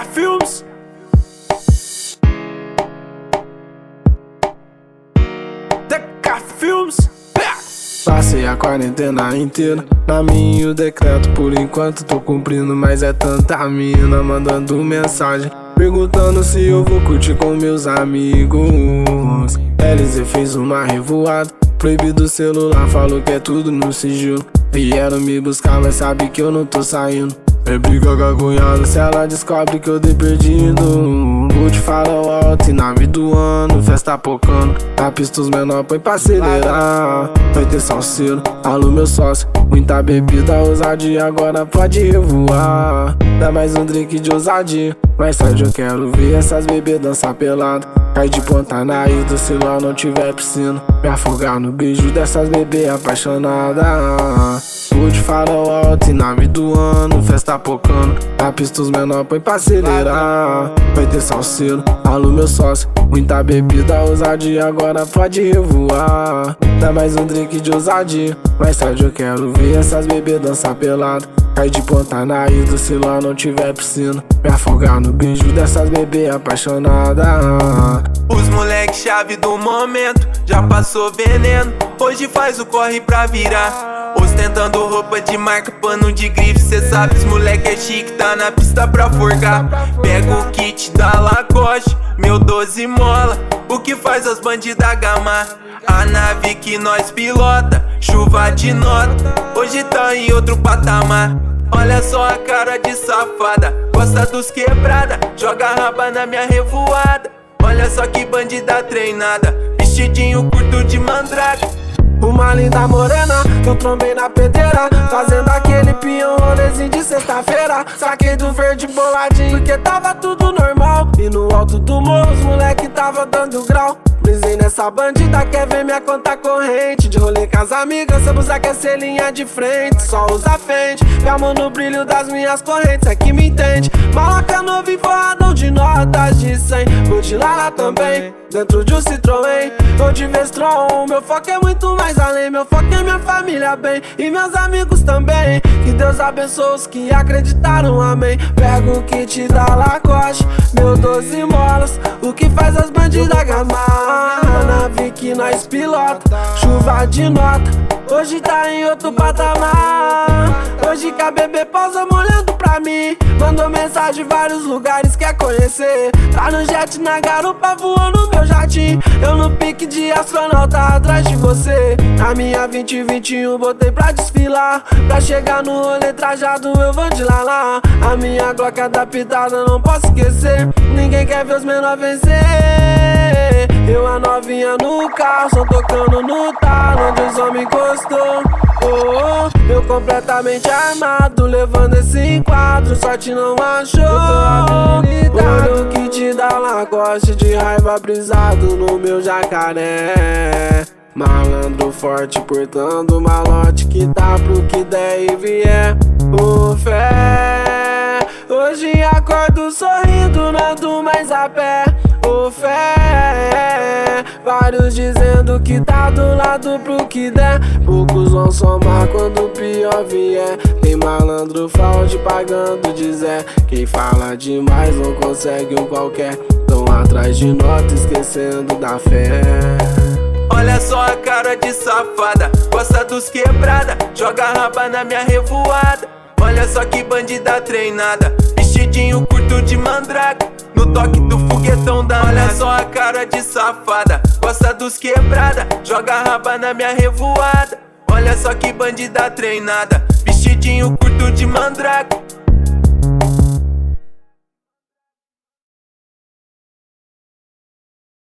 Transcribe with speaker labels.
Speaker 1: Filmes. DK Filmes.
Speaker 2: Passei a quarentena inteira na minha e o decreto. Por enquanto tô cumprindo, mas é tanta mina mandando mensagem perguntando se eu vou curtir com meus amigos. LZ fez uma revoada, proibido o celular, falou que é tudo no sigilo. Vieram me buscar, mas sabe que eu não tô saindo. É briga com a cunhada se ela descobre que eu dei perdido. Vou te falar alto e nave do ano, festa pocando. Na pista os menor põe pra acelerar. Vai ter salseiro, alô meu sócio. Muita bebida, ousadia, agora pode revoar. Dá mais um drink de ousadia. Mais tarde eu quero ver essas bebês dançar pelado. Cai de ponta na ida se lá não tiver piscina. Me afogar no beijo dessas bebês apaixonadas. Vou de farol alto e nave do ano, festa pocando. Na pista os menor põe pra acelerar. Vai ter salseiro, alô meu sócio. Muita bebida, ousadia, agora pode revoar. Dá mais um drink de ousadia. Mais tarde eu quero ver essas bebês dançar pelado. Cai de ponta na ida se lá não tiver piscina. Me afogar no beijo dessas bebês apaixonadas.
Speaker 3: Os moleque chave do momento, já passou veneno. Hoje faz o corre pra virar. Ostentando roupa de marca, pano de grife. Cê sabe, os moleque é chique, tá na pista pra forcar. Pega o kit da Lacoste, meu 12 mola. O que faz as bandidas gamar? A nave que nós pilota, chuva de nota. Hoje tá em outro patamar. Olha só a cara de safada, gosta dos quebrada, joga raba na minha revoada. Olha só que bandida treinada, vestidinho curto de mandrake.
Speaker 2: Uma linda morena que eu trombei na pedreira, fazendo aquele peão, rolezinho de sexta-feira. Saquei do verde boladinho porque tava tudo normal. E no alto do morro os moleque tava dando grau. Brisei nessa bandida, quer ver minha conta corrente. De rolê com as amigas, seu busca quer ser linha de frente. Só usa frente, minha mão no brilho das minhas correntes, é que me entende. Maloca novo e forradão de notas de 100. Vou de Lala também, dentro de um Citroën ou de Vestron. Meu foco é muito mais além, meu foco é minha família bem e meus amigos também. Que Deus abençoe os que acreditaram, amém. Pego o kit da Lacoste, meu 12 molas. O que faz as bandidas gamar? A nave que nós pilota, chuva de nota. Hoje tá em outro patamar. Hoje que a bebê pausa molhando pra mim. Mandou mensagem em vários lugares, quer conhecer. Tá no jet na garupa, voou no meu jardim. Eu no pique de astronauta atrás de você. A minha 2021 botei pra desfilar. Pra chegar no rolê trajado eu vou de Lala. A minha Glock adaptada não posso esquecer. Ninguém quer ver os menor vencer. Eu a novinha no carro, só tocando no talo onde os homens encostou. Oh, oh, eu completamente armado, levando esse enquadro, sorte não achou. Olha o kit da Lacoste, de raiva brisado no meu jacaré. Malandro forte, portando malote que dá pro que der e vier. Ô fé, hoje acordo sorrindo, não ando mais a pé. Ô fé, vários dizendo que tá do lado pro que der. Poucos vão somar quando o pior vier. Tem malandro fraude pagando de Zé. Quem fala demais não consegue um qualquer. Tão atrás de nota esquecendo da fé.
Speaker 3: Olha só a cara de safada, gosta dos quebrada, joga raba na minha revoada. Olha só que bandida treinada, vestidinho curto de mandrake. No toque do foguetão da Olha só a cara de safada, gosta dos quebrada, joga raba na minha revoada. Olha só que bandida treinada, vestidinho curto de mandrake.